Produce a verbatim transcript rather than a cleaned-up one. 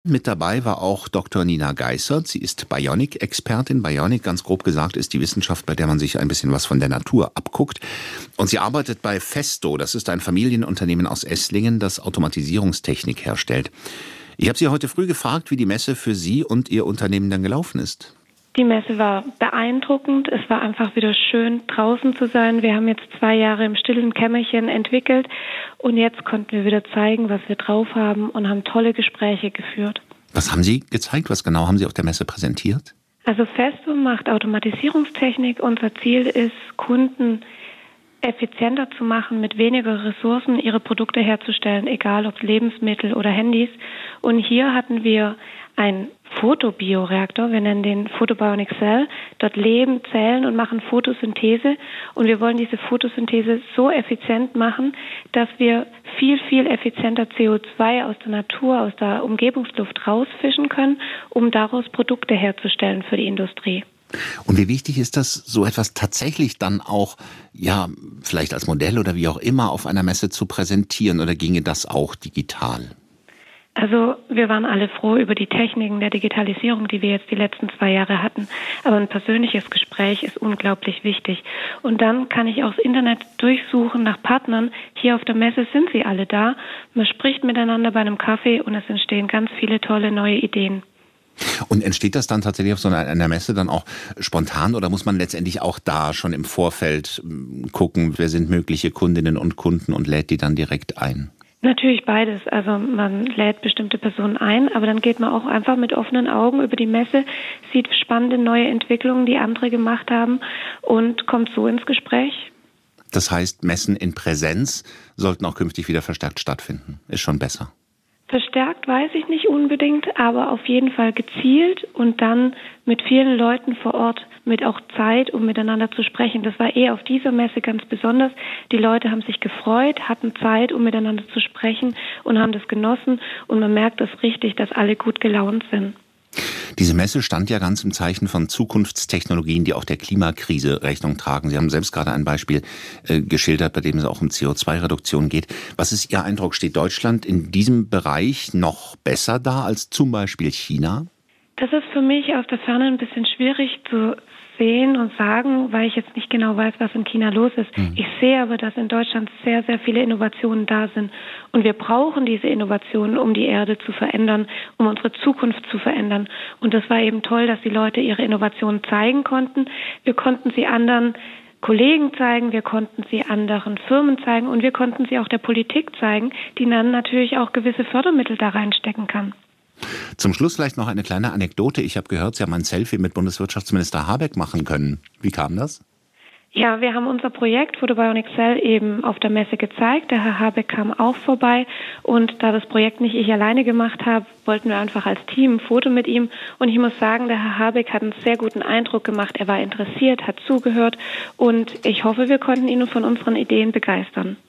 Mit dabei war auch Doktor Nina Geissert. Sie ist Bionik-Expertin. Bionik, ganz grob gesagt, ist die Wissenschaft, bei der man sich ein bisschen was von der Natur abguckt. Und sie arbeitet bei Festo. Das ist ein Familienunternehmen aus Esslingen, das Automatisierungstechnik herstellt. Ich habe Sie heute früh gefragt, wie die Messe für Sie und Ihr Unternehmen dann gelaufen ist. Die Messe war beeindruckend. Es war einfach wieder schön, draußen zu sein. Wir haben jetzt zwei Jahre im stillen Kämmerchen entwickelt und jetzt konnten wir wieder zeigen, was wir drauf haben und haben tolle Gespräche geführt. Was haben Sie gezeigt? Was genau haben Sie auf der Messe präsentiert? Also Festo macht Automatisierungstechnik. Unser Ziel ist, Kunden effizienter zu machen, mit weniger Ressourcen ihre Produkte herzustellen, egal ob Lebensmittel oder Handys. Und hier hatten wir einen Photobioreaktor, wir nennen den Photobionic Cell. Dort leben Zellen und machen Photosynthese. Und wir wollen diese Photosynthese so effizient machen, dass wir viel, viel effizienter C O zwei aus der Natur, aus der Umgebungsluft rausfischen können, um daraus Produkte herzustellen für die Industrie. Und wie wichtig ist das, so etwas tatsächlich dann auch, ja, vielleicht als Modell oder wie auch immer auf einer Messe zu präsentieren, oder ginge das auch digital? Also wir waren alle froh über die Techniken der Digitalisierung, die wir jetzt die letzten zwei Jahre hatten. Aber ein persönliches Gespräch ist unglaublich wichtig. Und dann kann ich auch das Internet durchsuchen nach Partnern. Hier auf der Messe sind sie alle da. Man spricht miteinander bei einem Kaffee und es entstehen ganz viele tolle neue Ideen. Und entsteht das dann tatsächlich auf so einer, einer Messe dann auch spontan, oder muss man letztendlich auch da schon im Vorfeld gucken, wer sind mögliche Kundinnen und Kunden und lädt die dann direkt ein? Natürlich beides. Also man lädt bestimmte Personen ein, aber dann geht man auch einfach mit offenen Augen über die Messe, sieht spannende neue Entwicklungen, die andere gemacht haben und kommt so ins Gespräch. Das heißt, Messen in Präsenz sollten auch künftig wieder verstärkt stattfinden. Ist schon besser. Verstärkt weiß ich nicht unbedingt, aber auf jeden Fall gezielt und dann mit vielen Leuten vor Ort, mit auch Zeit, um miteinander zu sprechen. Das war eher auf dieser Messe ganz besonders. Die Leute haben sich gefreut, hatten Zeit, um miteinander zu sprechen und haben das genossen. Und man merkt das richtig, dass alle gut gelaunt sind. Diese Messe stand ja ganz im Zeichen von Zukunftstechnologien, die auch der Klimakrise Rechnung tragen. Sie haben selbst gerade ein Beispiel äh, geschildert, bei dem es auch um C O zwei Reduktion geht. Was ist Ihr Eindruck? Steht Deutschland in diesem Bereich noch besser da als zum Beispiel China? Das ist für mich aus der Ferne ein bisschen schwierig zu sehen und sagen, weil ich jetzt nicht genau weiß, was in China los ist. Mhm. Ich sehe aber, dass in Deutschland sehr, sehr viele Innovationen da sind. Und wir brauchen diese Innovationen, um die Erde zu verändern, um unsere Zukunft zu verändern. Und das war eben toll, dass die Leute ihre Innovationen zeigen konnten. Wir konnten sie anderen Kollegen zeigen, wir konnten sie anderen Firmen zeigen und wir konnten sie auch der Politik zeigen, die dann natürlich auch gewisse Fördermittel da reinstecken kann. Zum Schluss vielleicht noch eine kleine Anekdote. Ich habe gehört, Sie haben ein Selfie mit Bundeswirtschaftsminister Habeck machen können. Wie kam das? Ja, wir haben unser Projekt Photobionic Cell eben auf der Messe gezeigt. Der Herr Habeck kam auch vorbei und da das Projekt nicht ich alleine gemacht habe, wollten wir einfach als Team ein Foto mit ihm. Und ich muss sagen, der Herr Habeck hat einen sehr guten Eindruck gemacht. Er war interessiert, hat zugehört und ich hoffe, wir konnten ihn von unseren Ideen begeistern.